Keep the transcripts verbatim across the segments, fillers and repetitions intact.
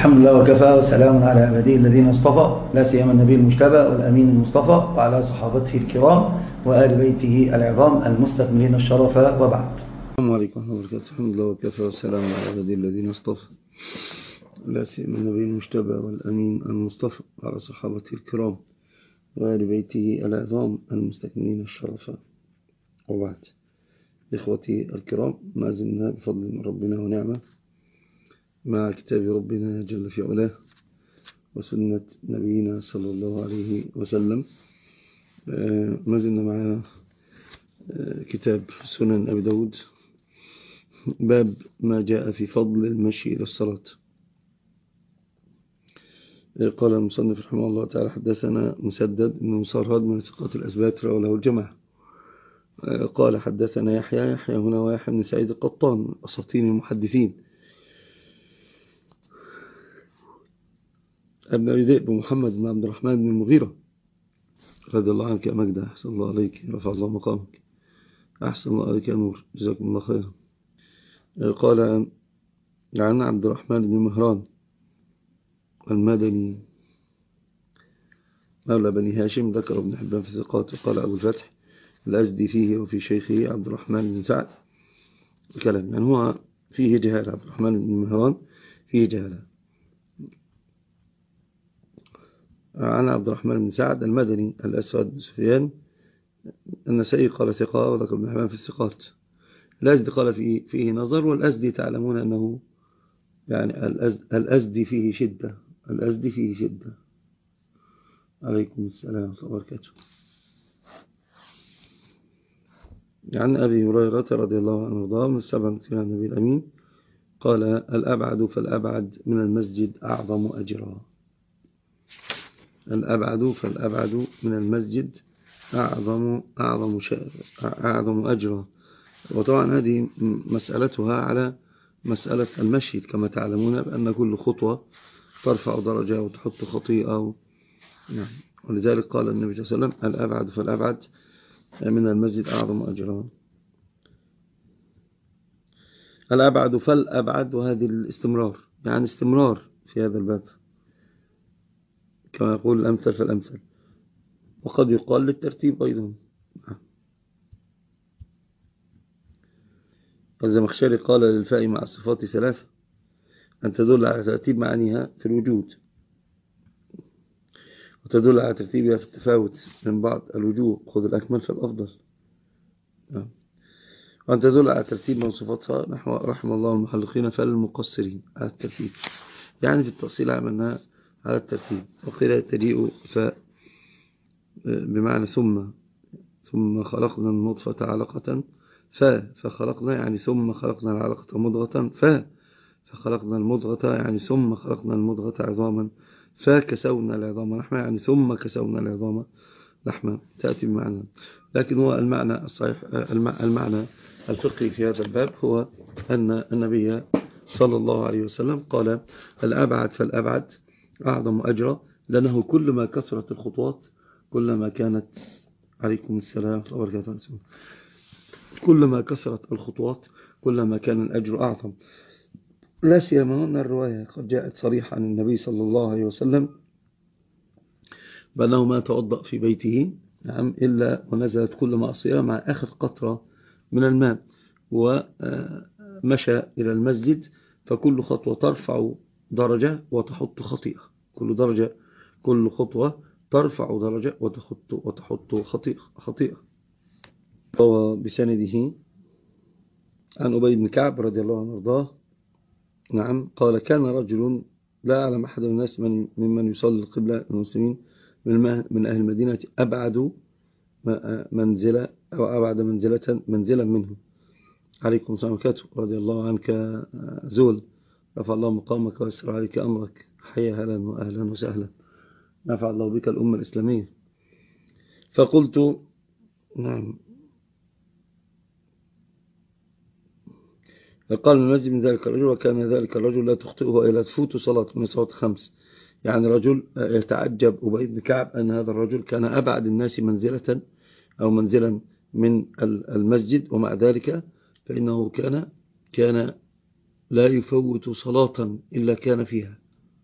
الحمد لله وكفى وسلام على عباده الذين اصطفى، لا سيما النبي المجتبى والأمين المصطفى وعلى صحابته الكرام وآل بيته العظام المستكملين الشرف، وبعد. السلام عليكم ورحمة الله وبركاته. الحمد لله وكفى وسلام على عباده الذين اصطفى، لا سيما النبي المجتبى والأمين المصطفى وعلى صحابته الكرام وآل بيته العظام المستكملين الشرف، وبعد. إخوتي الكرام، ما زلنا بفضل من ربنا ونعمة مع كتاب ربنا جل في علاه وسنة نبينا صلى الله عليه وسلم. ما زلنا مع كتاب سنن أبي داود، باب ما جاء في فضل المشي إلى الصلاة. قال المصنف رحمه الله تعالى: حدثنا مسدد بن مصرهد من ثقات الأثبات رواه له الجماعة. قال حدثنا يحيى يحيى هنا ويحيى بن سعيد القطان أساطين المحدثين، ابن أبي ذئب محمد بن عبد الرحمن بن المغيرة رضي الله عنك يا مجد، أحسن الله عليك، رفع الله مقامك، أحسن الله عليك يا نور، جزاكم الله خيرا. قال عن عبد الرحمن بن مهران المدني مولى بني هاشم، ذكر ابن حبان في الثقات. وقال أبو الفتح الأزدي فيه وفي شيخه عبد الرحمن بن سعد كلام، يعني هو فيه جهالة، عبد الرحمن بن مهران فيه جهالة. عن عبد الرحمن بن سعد المدني الأسود بن سفيان النسائي قال ثقة، وذكر ابن حبان في الثقات. الأزدي قال فيه, فيه نظر، والأزدي تعلمون أنه يعني الأزدي فيه شدة، الأزدي فيه شدة. عليكم السلام ورحمة الله وبركاته. عن أبي هريرة رضي الله عنه وارضاه من السبع المكثرين عن النبي الأمين قال: الأبعد فالأبعد من المسجد أعظم أجرا. الأبعد فالأبعد من المسجد أعظم أعظم أعظم أجرا. وطبعا هذه مسألتها على مسألة المشي، كما تعلمون بأن كل خطوة ترفع درجة وتحط خطيئة، نعم. ولذلك قال النبي صلى الله عليه وسلم: الأبعد فالأبعد من المسجد أعظم أجرا. الأبعد فالأبعد، وهذه الاستمرار، يعني استمرار في هذا الباب، كما يقول الأمثل فالأمثل، وقد يقال للترتيب أيضا. الزمخشري قال: للفاء مع الصفات ثلاثة، أن تدل على ترتيب معانيها في الوجود، وتدل على ترتيبها في التفاوت من بعض الوجوه، خذ الأكمل فالأفضل، وأن تدل على ترتيب موصوفاتها نحو رحم الله المحلقين فالمقصرين على الترتيب، يعني في التفصيل عملنا على الترتيب. وقيل تجيء ف بمعنى ثم ثم خلقنا النطفة علقة ف فخلقنا، يعني ثم خلقنا العلقة مضغة ف فخلقنا المضغة، يعني ثم خلقنا المضغة عظاما فكسونا العظام لحما، يعني ثم كسونا العظام لحما، تأتي بمعنى. لكن هو المعنى الصحيح، المعنى الفقهي في هذا الباب هو أن النبي صلى الله عليه وسلم قال: الأبعد فالأبعد أعظم أجرا، لأنه كل ما كثرت الخطوات كل ما كانت عليكم السلام وبركاته كل ما كثرت الخطوات كل ما كان الأجر أعظم. لا سيما أن الرواية قد جاءت صريحة عن النبي صلى الله عليه وسلم بأنه ما توضأ في بيته، نعم، إلا ونزلت كل معصية مع آخر قطرة من الماء، ومشى إلى المسجد، فكل خطوة ترفع درجة وتحط خطيئة، كل درجة كل خطوة ترفع درجة وتحط وتحط خطيئة. هو بسنده عن أبي بن كعب رضي الله عنه وارضاه، نعم، قال: كان رجل لا أعلم أحد الناس من ممن يصلي القبلة المسلمين من أهل المدينة أبعد منزلة أو أبعد منزلة منزلا منه. عليكم السلام وبركاته، رضي الله عنك زول، رفع الله مقامك ويسر عليك أمرك، حيا هلا وأهلا وسهلا، نفع الله بك الأمة الإسلامية. فقلت: نعم. قال المسجد من ذلك الرجل، وكان ذلك الرجل لا تخطئه إلا تفوت صلاة من صلاة خمس. يعني رجل يتعجب أبي بن كعب أن هذا الرجل كان أبعد الناس منزلة أو منزلا من المسجد، ومع ذلك فإنه كان كان لا يفوت صلاة إلا كان فيها.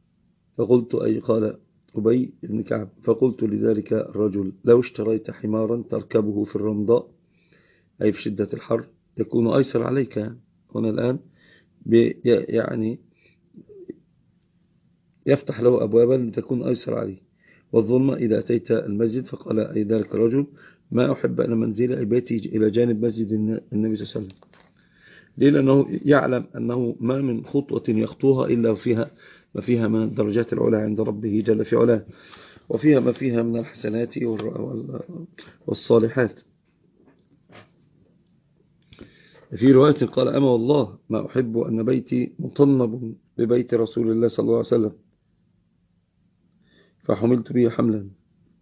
فقلت أي قال أبي بن كعب فقلت لذلك الرجل لو اشتريت حمارا تركبه في الرمضاء أي في شدة الحر يكون أيسر عليك. هنا الآن يعني يفتح له أبوابا لتكون أيسر عليه. والظلمة إذا أتيت المسجد فقال أي ذلك الرجل ما أحب أن منزل بيتي إلى جانب مسجد النبي صلى الله عليه وسلم. ليه؟ لأنه يعلم أنه ما من خطوة يخطوها إلا فيها ما فيها من الدرجات العلى عند ربه جل في علاه، وفيها ما فيها من الحسنات والصالحات. في رواية قال أما والله ما أحب أن بيتي مطنب ببيت رسول الله صلى الله عليه وسلم فحملت به حملا.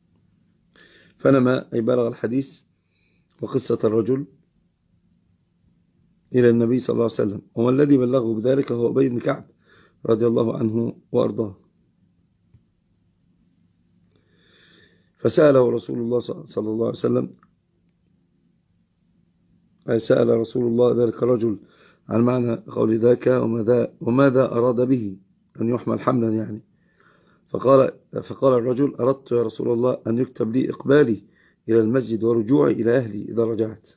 فنما أي بلغ الحديث وقصة الرجل إلى النبي صلى الله عليه وسلم، وما الذي بلغه بذلك هو أبي بن كعب رضي الله عنه وأرضاه. فسأله رسول الله صلى الله عليه وسلم أي سأل رسول الله ذلك الرجل عن معنى قول ذاك وماذا, وماذا أراد به أن يحمل حملا يعني. فقال, فقال الرجل أردت يا رسول الله أن يكتب لي إقبالي إلى المسجد ورجوعي إلى أهلي إذا رجعت.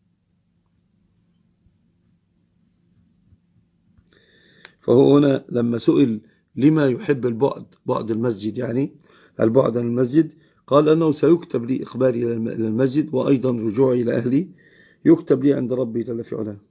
فهو هنا لما سئل لما يحب البعد بعد المسجد يعني البعد عن المسجد قال أنه سيكتب لي إقبالي إلى المسجد وأيضا رجوعي إلى أهلي يكتب لي عند ربي جل في علاه.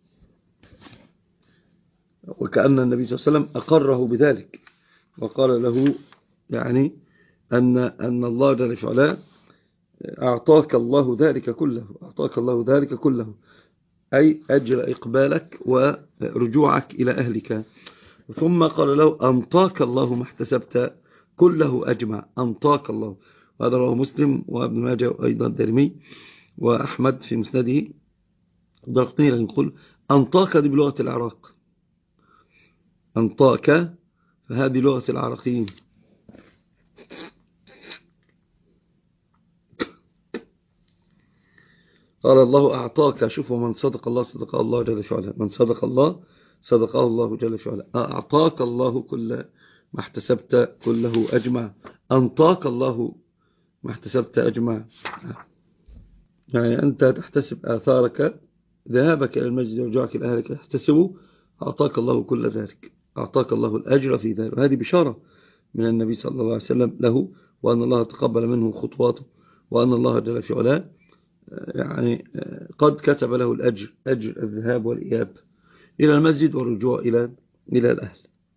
وكأن النبي صلى الله عليه وسلم أقره بذلك وقال له يعني أن, أن الله جل في علاه أعطاك الله ذلك كله أعطاك الله ذلك كله أي أجر إقبالك ورجوعك إلى أهلك. ثم قال له أنطاك الله ما احتسبت كله أجمع. أنطاك الله. وهذا رواه مسلم وابن ماجه أيضا الدارمي وأحمد في مسنده. ضرقني لأن نقول أنطاك دي بلغة العراق. أنطاك فهذه لغة العراقيين. قال الله أعطاك. شوفوا من صدق الله صدق الله جل في علاه. من صدق الله صدقه الله جل في علاه. أعطاك الله كل ما احتسبت كله أجمع. أنطاك الله ما احتسبت أجمع. يعني أنت تحتسب آثارك ذهابك إلى المسجد ورجوعك إلى أهلك تحتسبه. أعطاك الله كل ذلك. أعطاك الله الأجر في ذلك. وهذه بشارة من النبي صلى الله عليه وسلم له وأن الله تقبل منه خطواته وأن الله جل في علاه يعني قد كتب له الأجر أجر الذهاب والإياب إلى المسجد والرجوع إلى إلى الأهل.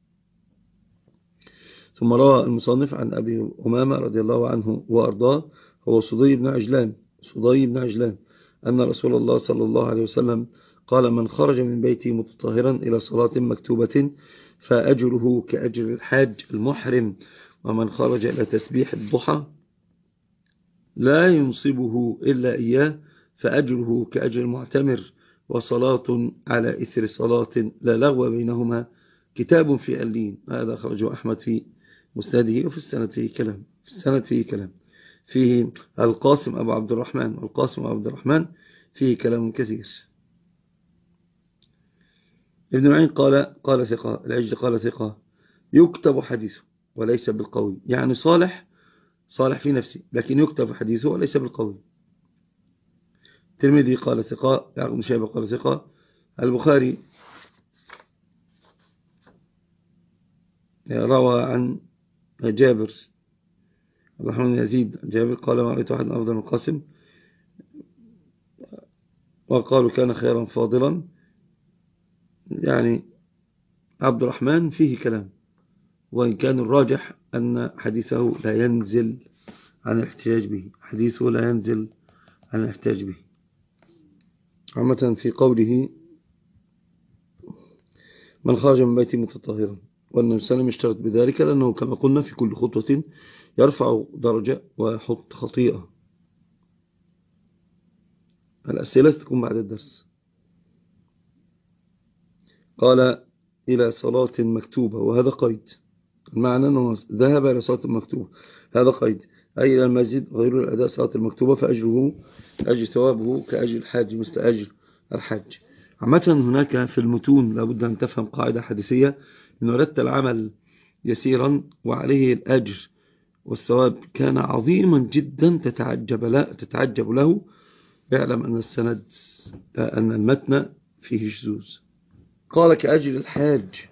ثم روى المصنف عن أبي أمامة رضي الله عنه وأرضاه هو صدي بن عجلان صدي بن عجلان أن رسول الله صلى الله عليه وسلم قال من خرج من بيته متطهرا إلى صلاة مكتوبة فأجره كأجر الحاج المحرم ومن خرج إلى تسبيح الضحى لا ينصبه إلا إياه فأجره كأجر المعتمر وصلاة على إثر صلاة لا لغو بينهما كتاب في ألين. هذا خرجه أحمد في مسنده. وفي السند فيه كلام في السند فيه كلام فيه القاسم أبو عبد الرحمن والقاسم أبو عبد الرحمن فيه كلام كثير. ابن معين قال قال ثقة. العجل قال ثقة يكتب حديثه وليس بالقوي. يعني صالح صالح في نفسه لكن يكتب حديثه وليس بالقوي. الترمذي قال ثقة. يعقوب بن شيبة قال ثقة. البخاري روى عن جابر الرحمن يزيد جابر قال ما رأيت أحد أفضل من القاسم وقالوا كان خيرا فاضلا. يعني عبد الرحمن فيه كلام وإن كان الراجح أن حديثه لا ينزل عن الاحتجاج به. حديثه لا ينزل عن الاحتجاج به. عامة في قوله من خرج من بيته متطهرا وأن السلام اشترط بذلك لأنه كما قلنا في كل خطوة يرفع درجة ويحط خطيئة. الأسئلة تكون بعد الدرس. قال إلى صلاة مكتوبة وهذا قيد. المعنى أنه ذهب إلى صلاة مكتوبة هذا قيد أي إلى المسجد غير الأداء صلاة المكتوبة فأجره أجر ثوابه كأجر الحاج مثل أجر الحاج. عامة هناك في المتون لابد أن تفهم قاعدة حديثية إن وردت العمل يسيرا وعليه الأجر والثواب كان عظيما جدا تتعجب له, تتعجب له يعلم أن السند أن المتن فيه شذوذ. قال كأجر الحاج،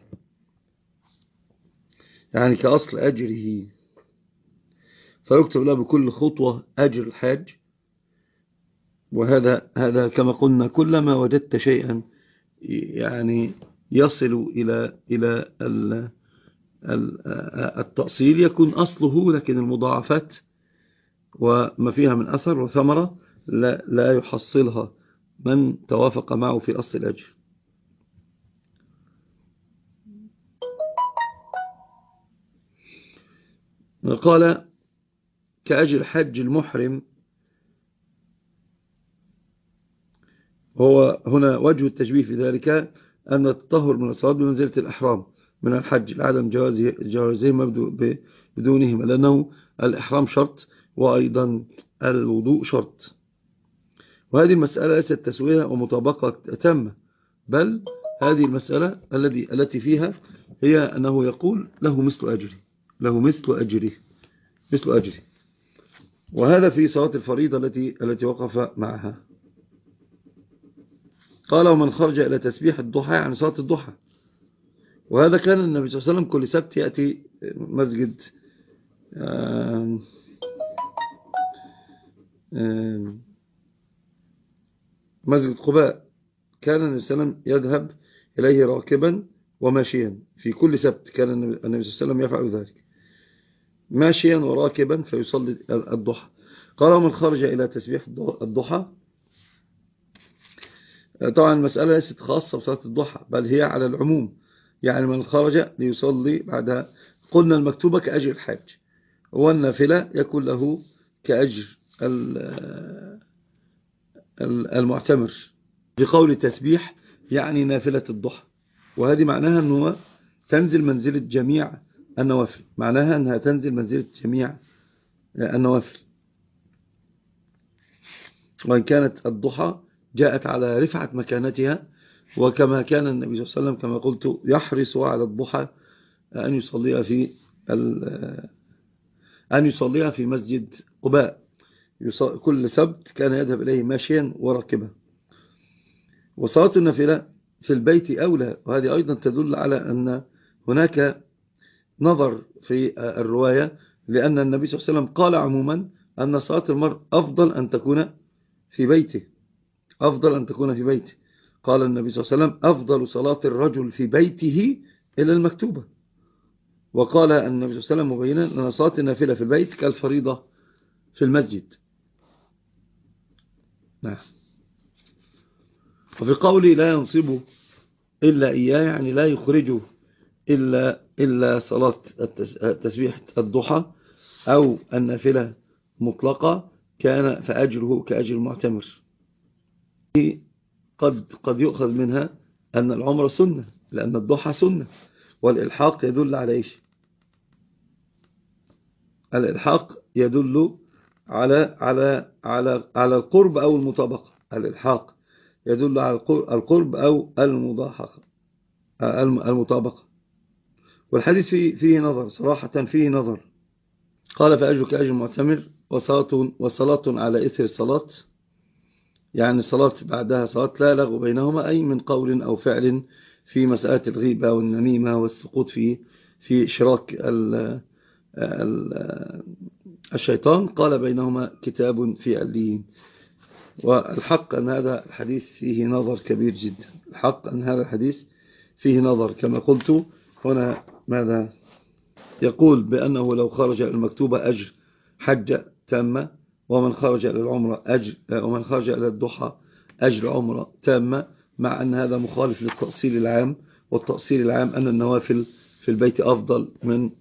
يعني كأصل أجره، فيكتب له بكل خطوة أجر الحاج. وهذا هذا كما قلنا كلما وجدت شيئا يعني يصل إلى إلى التأصيل يكون أصله، لكن المضاعفات وما فيها من أثر وثمرة لا, لا يحصلها من توافق معه في أصل الأجر. قال كأجر حج المحرم، هو هنا وجه التشبيه في ذلك أن التطهر من الصلاة بمنزلة الإحرام من الحج لعدم جوازهما بدونهما، لأنه الإحرام شرط وأيضا الوضوء شرط. وهذه المسألة ليست تسوية ومطابقة تامة، بل هذه المسألة الذي التي فيها هي أنه يقول له مثل أجري، له مثل أجره مثل أجري. وهذا في صلاة الفريضة التي التي وقف معها. قال ومن خرج إلى تسبيح الضحى عن صلاة الضحى، وهذا كان النبي صلى الله عليه وسلم كل سبت يأتي مسجد آم آم مسجد قباء، كان النبي صلى الله عليه وسلم يذهب إليه راكبا وماشيا في كل سبت، كان النبي صلى الله عليه وسلم يفعل ذلك ماشيا وراكبا فيصلي الضحى. قال ومن خرج إلى تسبيح الضحى، طبعا المسألة ليست خاصة بصلاة الضحى بل هي على العموم، يعني من خرج ليصلي بعدها قلنا المكتوبة كأجر الحاج، والنافلة يكون له كأجر المعتمر. بقول تسبيح يعني نافلة الضحى، وهذه معناها أنه تنزل منزلة جميع النوافل، معناها أنها تنزل منزلة جميع النوافل. وإن كانت الضحى جاءت على رفعة مكانتها، وكما كان النبي صلى الله عليه وسلم كما قلت يحرص على الضحى أن يصليها في أن يصليها في مسجد قباء، كل سبت كان يذهب إليه ماشيا وراكبا. وصلاة النافلة في البيت أولى، وهذه أيضا تدل على أن هناك نظر في الرواية، لأن النبي صلى الله عليه وسلم قال عموما أن صلاة المرء أفضل أن تكون في بيته، أفضل أن تكون في بيته. قال النبي صلى الله عليه وسلم أفضل صلاة الرجل في بيته إلى المكتوبة. وقال النبي صلى الله عليه وسلم مبينا أن صلاة النافلة في البيت كالفريضة في المسجد. نعم. وفي قولي لا ينصبه إلا إياه، يعني لا يخرجه إلا, إلا صلاة التسبيح الضحى أو النافلة مطلقة، كان فأجره كأجر المعتمر. قد, قد يؤخذ منها أن العمر سنة، لأن الضحى سنة، والإلحاق يدل على إيش؟ الإلحاق يدل على على على على القرب أو المطابقة. الإلحاق يدل على القرب أو المضاحقة المطابقة. والحديث فيه, فيه نظر، صراحة فيه نظر. قال فأجر كأجر المعتمر، وصلاة, وصلاة على إثر الصلاة، يعني صلاة بعدها صلاة لا لغو بينهما، أي من قول أو فعل في مسألة الغيبة والنميمة والسقوط في في إشراك الشيطان. قال بينهما كتاب في عليين. والحق أن هذا الحديث فيه نظر كبير جدا، الحق أن هذا الحديث فيه نظر. كما قلت هنا ماذا يقول؟ بأنه لو خرج المكتوبة أجر حجة تامة، ومن خرج إلى العمرة أجر، ومن خرج إلى الضحى أجر عمرة تامة، مع أن هذا مخالف للتأصيل العام. والتأصيل العام أن النوافل في البيت أفضل من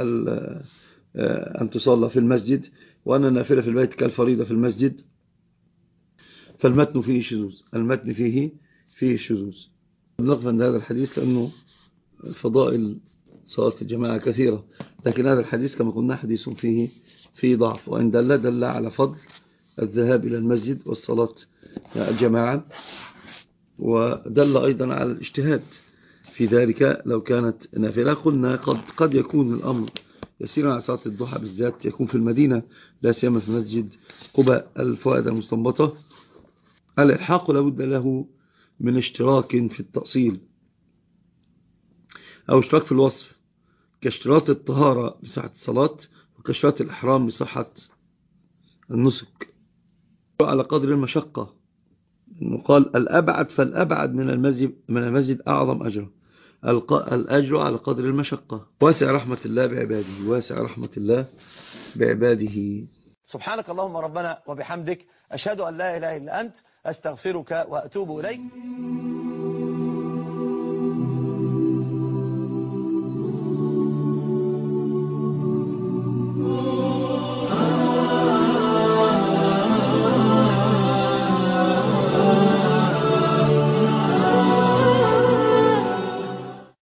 أن تصلى في المسجد، وأن النافلة في البيت كالفريضة في المسجد. فالمتن فيه شذوذ، المتن فيه فيه شذوذ. نقف عند هذا الحديث لأنه فضائل صلاة الجماعة كثيرة، لكن هذا الحديث كما قلنا حديث فيه فيه ضعف، وإن دل دل على فضل الذهاب إلى المسجد والصلاة الجماعة، ودل أيضا على الاجتهاد، في ذلك لو كانت نافلة. قلنا قد, قد يكون الأمر يسيرا على صلاة الضحى بالذات، يكون في المدينة لا سيما في مسجد قباء الفوائد المستنبطة. الإلحاق لابد له من اشتراك في التأصيل أو اشتراك في الوصف، كاشتراط الطهارة بصحة الصلاة وكاشتراط الإحرام بصحة النسك على قدر المشقة. قال الأبعد فالأبعد من المسجد من المسجد أعظم أجرا، الأجر على قدر المشقة. واسع رحمة الله بعباده، واسع رحمة الله بعباده. سبحانك اللهم ربنا وبحمدك، أشهد أن لا إله إلا أنت، أستغفرك وأتوب إليك.